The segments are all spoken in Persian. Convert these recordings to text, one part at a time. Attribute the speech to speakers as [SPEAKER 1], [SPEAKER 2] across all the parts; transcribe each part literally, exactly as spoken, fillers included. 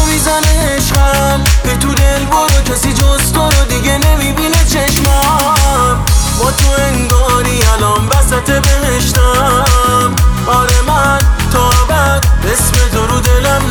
[SPEAKER 1] میزنه عشقم، به تو دل برو کسی جز تو رو دیگه نمیبینه چشمم. با تو انگاری الان وسط بهشتم. آره من تا ابد اسم تو رو دلم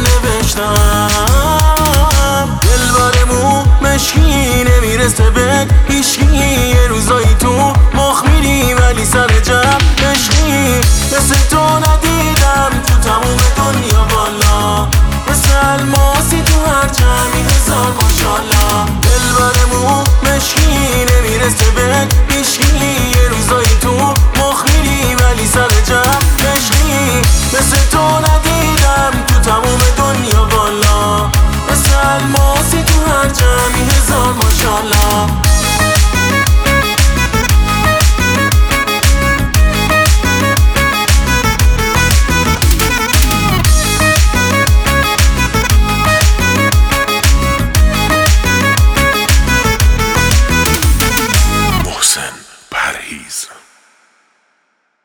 [SPEAKER 1] نوشتم. دلبرمو مشکی نمیرسه به هیچکی، یه روزایی تو مخ میری ولی سر جمع عشقی. مثل تو ندیدم تو تموم دنیا بالا، مثل الماسی تو هر جمعی هزار ماشالله. دلبرمو مشکی نمیرسه به